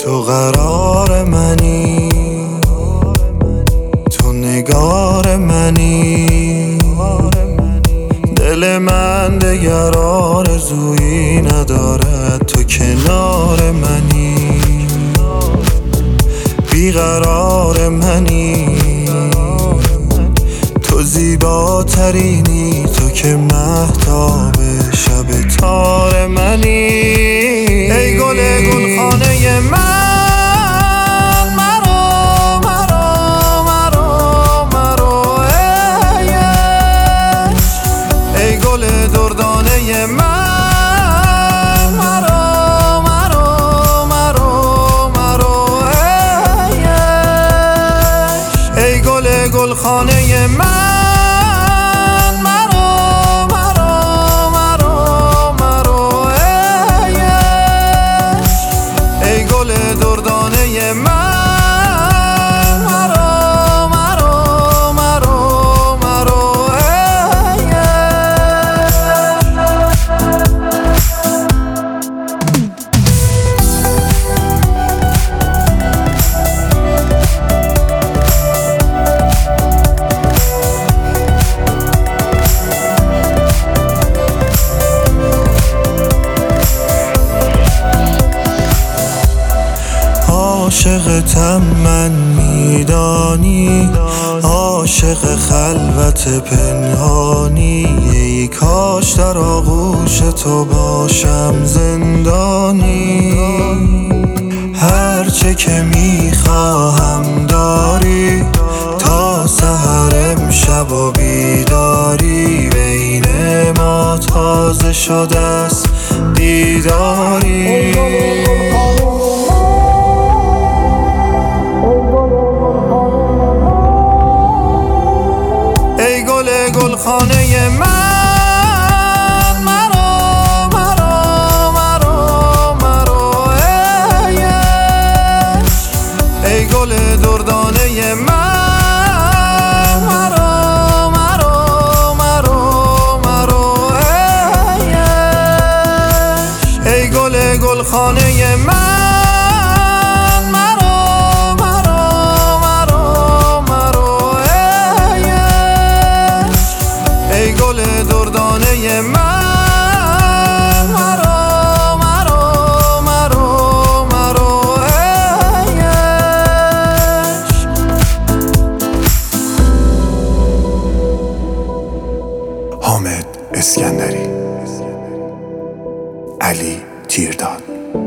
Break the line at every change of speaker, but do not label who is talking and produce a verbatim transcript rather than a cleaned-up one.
تو قرار منی، تو نگار منی، دل من دگر آرزویی ندارد، تو کنار منی، بیقرار منی، تو زیباترینی، تو که مهتاب شب تار منی. ای گل گلخانه من، مرا مرا مرا مرا ای عشق. ای گل دردانه من، مرا مرا مرا مرا ای عشق. ای گل گلخانه من، دردانه من، مرا مرا مرا مرا ای عاشقتم من میدانی، عاشق خلوت پنهانی، ای کاش در آغوش تو باشم زندانی. هرچه که میخواهم داری، تا سحر امشب و بیداری، بین ما تازه شده است دیداری. گلخانه من، مرا مرا مرا مرا ای عشق. ای گل دردانه من، مرا مرا مرا مرا ای عشق. ای گل گلخانه من، دردانه من، مرا مرا مرا مرا ای عشق.
حامد اسکندری، علی تیرداد.